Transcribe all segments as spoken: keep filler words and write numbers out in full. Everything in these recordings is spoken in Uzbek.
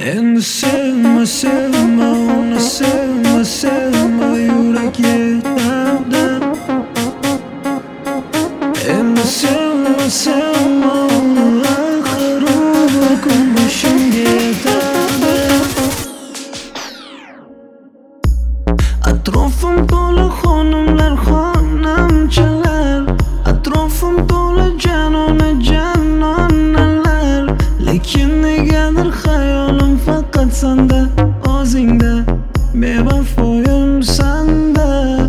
Endi sevma sevma uni sevma sevma yurak yetadi. Endi sevma sevma uni axir u bir kun boshimga yetadi. Atrofim to'la xonimlar, xonamchalar, atrofim to'la janona janonalar, lekin negadir xayolim faqat sanda, o'zingda, bevafoyim sanda.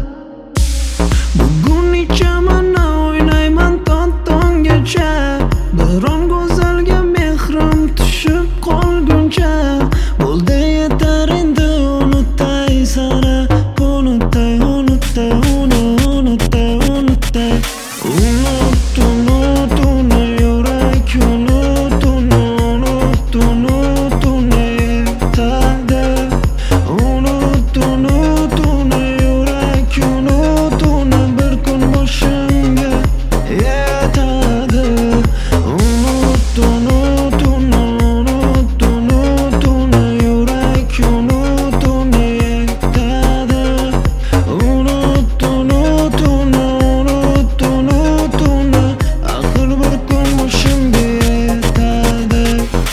Bugun ichaman o'ynayman tong-tonggacha, biron go'zalga mehrim tushib qolguncha. Bo'ldi yetar endi unutay sana, unutay unutay uni unutay unutay. Unut unut uni yurak unut uni unut unut uni yetadi. Unut unut uni yurak unut uni bir kun boshimga yetadi. Unut unut uni unut unut uni yurak unut uni yetadi. Unut unut uni unut unut uni axir bir kun boshimga yetadi.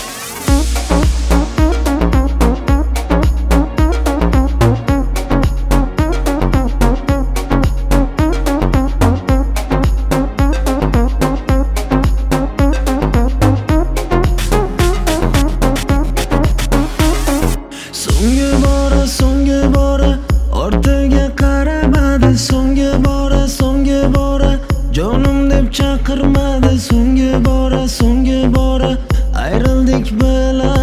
So'nggi bora so'nggi bora ortiga qaramadi. So'nggi bora so'nggi bora jonim deb chaqirmadi. So'nggi bora so'nggi bora ayrildik bilan